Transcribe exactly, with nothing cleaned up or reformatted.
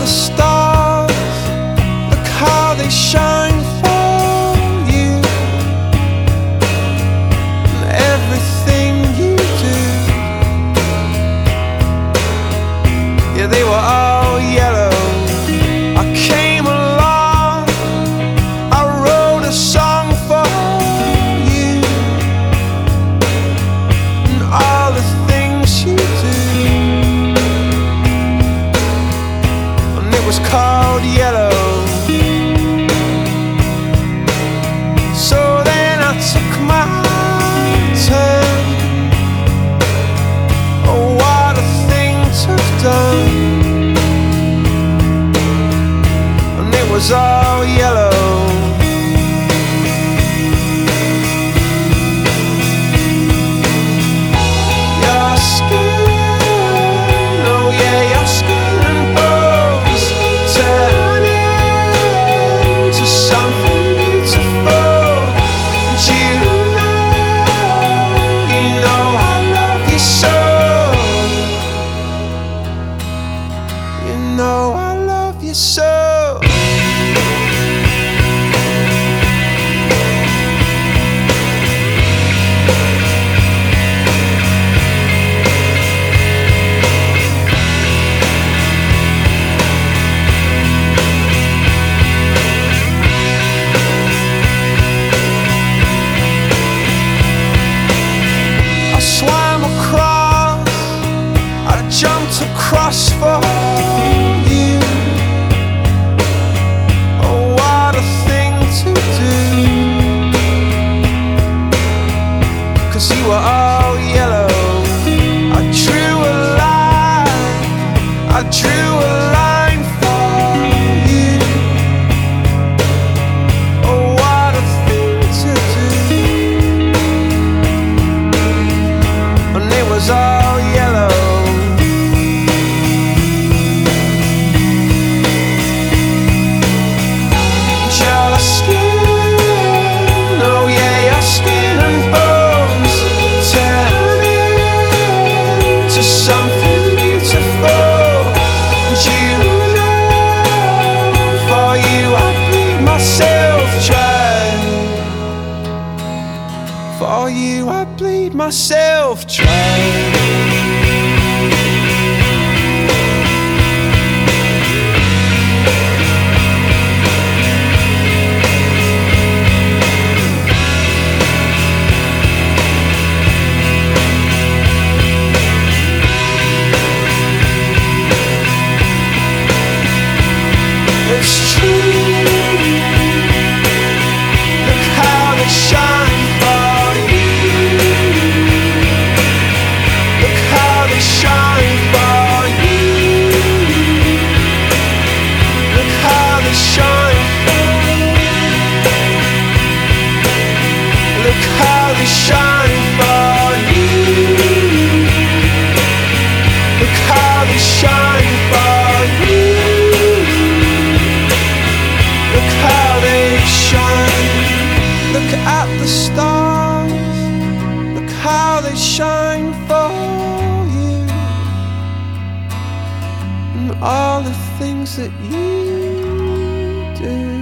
the stars, look how they shine for you, and everything you do. Yeah, they were all yellow. I came along, I wrote a song for you, and all the things you do. And it was called Yellow. So then I took my turn. Oh, what a thing to have done. And it was all yellow. Your skin, oh yeah, your skin and bones turn into something beautiful. And you know, you know I love you so. You know I love you so. I swam across, I jumped across for you. Oh, what a thing to do. 'Cause you were all yellow. I drew a line, I drew a line for you. Oh, what a thing to do. And it was all yellow. Your skin, oh yeah, your skin and bones turn into something beautiful. And you know, for you I bleed myself dry. For you I bleed myself dry. It's true. Look how they shine for you. Look how they shine for you. Look how they shine for you. Look how they shine for you. Look how they shine for you. Look how they shine. Look at the stars. Look how they shine for you, and all the things that you do.